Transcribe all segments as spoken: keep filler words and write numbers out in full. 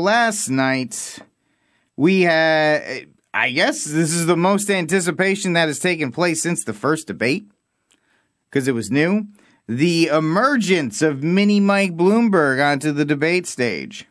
last night, we had, I guess this is the most anticipation that has taken place since the first debate, because it was new, the emergence of Mini Mike Bloomberg onto the debate stage.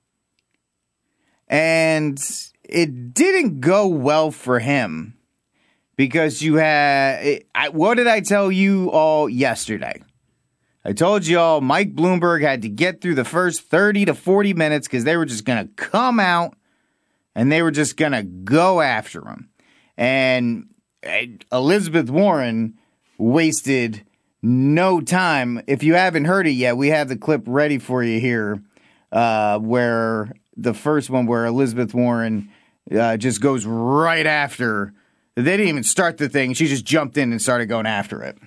And it didn't go well for him. Because you had, I, what did I tell you all yesterday? I told you all Mike Bloomberg had to get through the first thirty to forty minutes because they were just going to come out and they were just going to go after him. And Elizabeth Warren wasted no time. If you haven't heard it yet, we have the clip ready for you here uh, where the first one where Elizabeth Warren uh, just goes right after. They didn't even start the thing. She just jumped in and started going after it.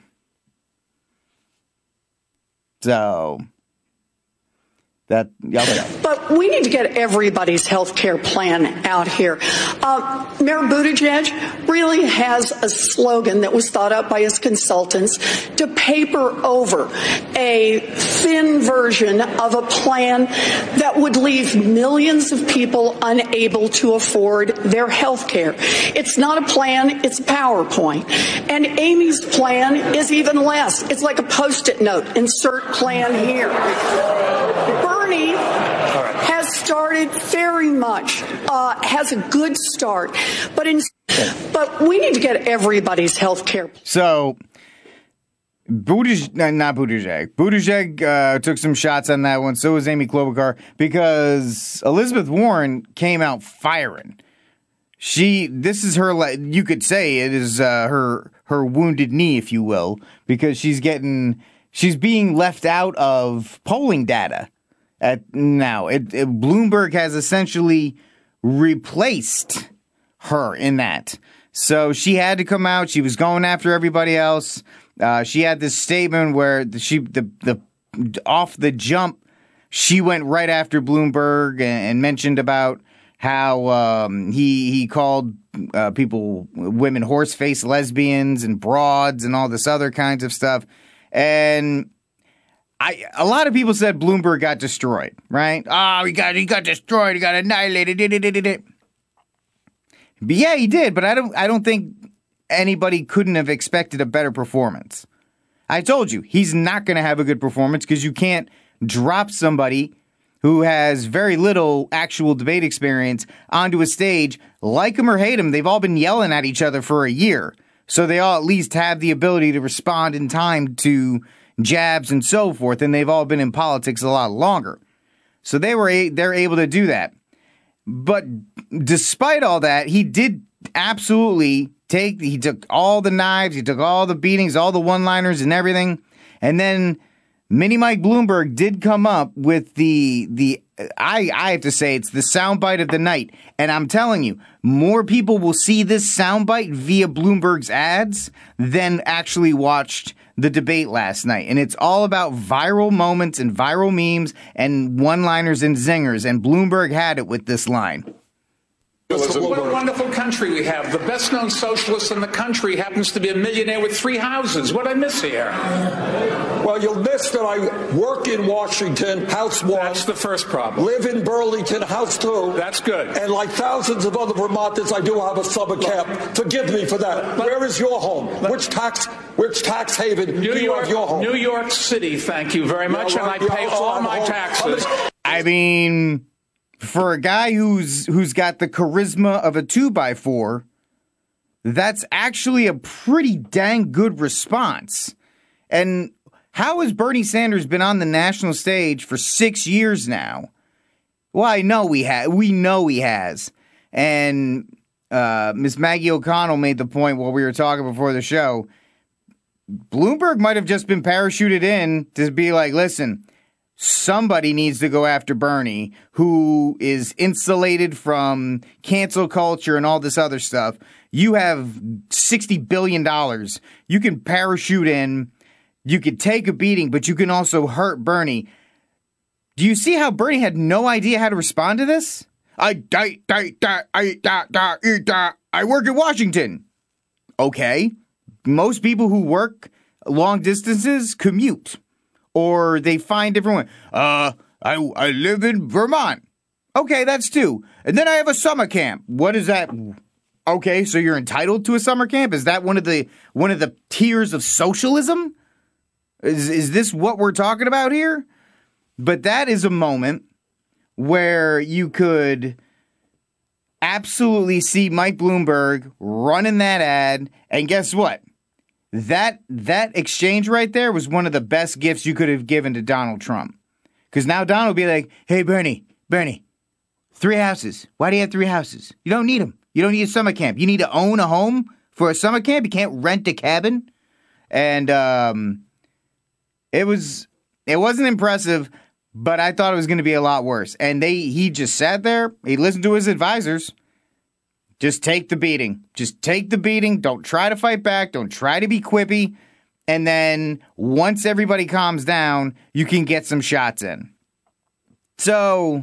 So, that, okay. But we need to get everybody's health care plan out here. Uh, Mayor Buttigieg really has a slogan that was thought up by his consultants to paper over a thin version of a plan that would leave millions of people unable to afford their health care. It's not a plan, it's a PowerPoint. And Amy's plan is even less. It's like a Post-it note, insert plan here. Bernie has started very much, uh, has a good start, but in, but we need to get everybody's health care. So, Buttigieg, not Buttigieg, Buttigieg uh, took some shots on that one. So was Amy Klobuchar, because Elizabeth Warren came out firing. She, this is her, you could say it is uh, her her wounded knee, if you will, because she's getting, she's being left out of polling data. At now, it, it, Bloomberg has essentially replaced her in that. So she had to come out. She was going after everybody else. Uh, she had this statement where the, she the the off the jump, she went right after Bloomberg and, and mentioned about how um, he he called uh, people, women, horse-faced lesbians and broads and all this other kinds of stuff. And I, a lot of people said Bloomberg got destroyed, right? Oh, he got he got destroyed. He got annihilated. But yeah, he did. But I don't I don't think anybody couldn't have expected a better performance. I told you he's not going to have a good performance because you can't drop somebody who has very little actual debate experience onto a stage. Like him or hate him, they've all been yelling at each other for a year, so they all at least have the ability to respond in time to jabs and so forth, and they've all been in politics a lot longer. So they were a- they're able to do that. But despite all that, he did absolutely take, he took all the knives, he took all the beatings, all the one-liners and everything. And then Mini Mike Bloomberg did come up with the, the I, I have to say, it's the soundbite of the night. And I'm telling you, more people will see this soundbite via Bloomberg's ads than actually watched the debate last night. And it's all about viral moments and viral memes and one-liners and zingers. And Bloomberg had it with this line. What a wonderful country we have. The best-known socialist in the country happens to be a millionaire with three houses. What did I miss here? Well, you'll miss that I work in Washington, house one. That's the first problem. Live in Burlington, house two. That's good. And like thousands of other Vermonters, I do have a summer camp. Forgive me for that. Let, Where is your home? Let, which tax which tax haven New do you York, have your home? New York City, thank you very much, yeah, well, and I pay all my taxes. I mean, for a guy who's who's got the charisma of a two by four, that's actually a pretty dang good response. And how has Bernie Sanders been on the national stage for six years now? Well, I know we ha- we know he has. And uh, Miss Maggie O'Connell made the point while we were talking before the show. Bloomberg might have just been parachuted in to be like, listen, somebody needs to go after Bernie, who is insulated from cancel culture and all this other stuff. You have sixty billion dollars. You can parachute in. You could take a beating, but you can also hurt Bernie. Do you see how Bernie had no idea how to respond to this? I, I, I, I, I, I, I, I work in Washington. Okay. Most people who work long distances commute. Or they find different ways. Uh, I, I live in Vermont. Okay, that's two. And then I have a summer camp. What is that? Okay, so you're entitled to a summer camp? Is that one of the one of the tiers of socialism? Is is this what we're talking about here? But that is a moment where you could absolutely see Mike Bloomberg running that ad, and guess what? That that exchange right there was one of the best gifts you could have given to Donald Trump. Because now Donald will be like, hey, Bernie, Bernie, three houses. Why do you have three houses? You don't need them. You don't need a summer camp. You need to own a home for a summer camp. You can't rent a cabin. And um, it was it wasn't impressive, but I thought it was going to be a lot worse. And they he just sat there. He listened to his advisors. Just take the beating. Just take the beating. Don't try to fight back. Don't try to be quippy. And then once everybody calms down, you can get some shots in. So,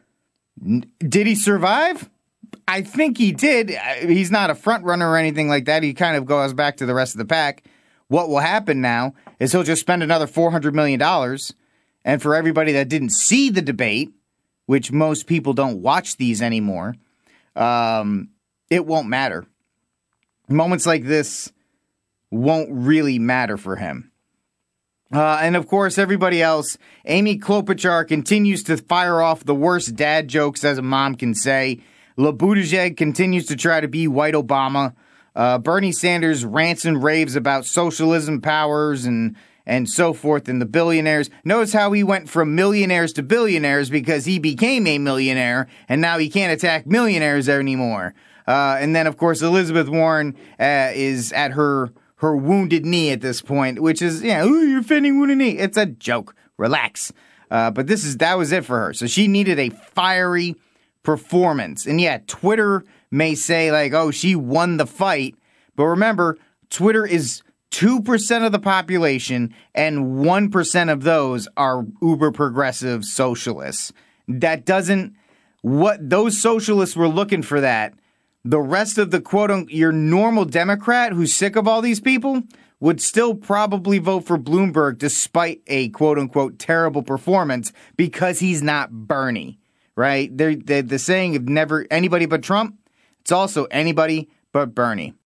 did he survive? I think he did. He's not a front runner or anything like that. He kind of goes back to the rest of the pack. What will happen now is he'll just spend another four hundred million dollars. And for everybody that didn't see the debate, which most people don't watch these anymore, um, it won't matter. Moments like this won't really matter for him. Uh, and of course, everybody else, Amy Klobuchar continues to fire off the worst dad jokes as a mom can say. Le Buttigieg continues to try to be white Obama. Uh, Bernie Sanders rants and raves about socialism powers and and so forth and the billionaires. Notice how he went from millionaires to billionaires because he became a millionaire and now he can't attack millionaires anymore. Uh, and then, of course, Elizabeth Warren uh, is at her her wounded knee at this point, which is, yeah, ooh, you're offending wounded knee. It's a joke. Relax. Uh, but this is that was it for her. So she needed a fiery performance. And yeah, Twitter may say like, oh, she won the fight. But remember, Twitter is two percent of the population and one percent of those are uber progressive socialists. That doesn't, what those socialists were looking for that. The rest of the quote unquote, your normal Democrat who's sick of all these people would still probably vote for Bloomberg despite a quote unquote terrible performance because he's not Bernie, right? They're, they're the saying of never anybody but Trump. It's also anybody but Bernie.